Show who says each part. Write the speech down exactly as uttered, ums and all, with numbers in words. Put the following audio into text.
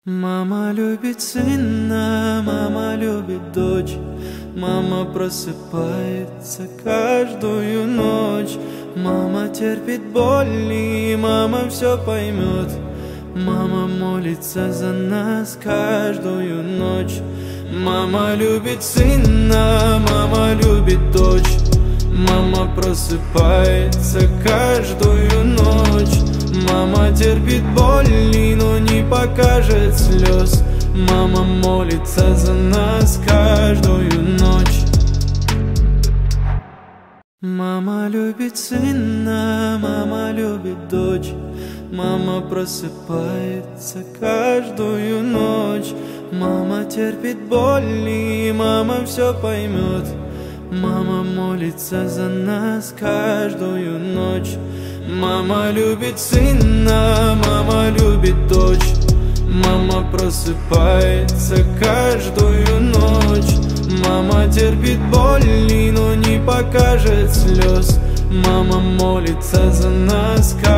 Speaker 1: Мама любит сына, мама любит дочь. Мама просыпается каждую ночь. Мама терпит боли, мама все поймет. Мама молится за нас каждую ночь. Мама любит сына, мама любит дочь. Мама просыпается каждую ночь. Мама терпит боли, но не покажет слез. Мама молится за нас каждую ночь. Мама любит сына, мама любит дочь. Мама просыпается каждую ночь. Мама терпит боли, мама все поймет. Мама молится за нас каждую ночь. Мама любит сына, мама любит дочь. Мама просыпается каждую ночь. Мама терпит боли, но не покажет слез. Мама молится за нас каждую ночь.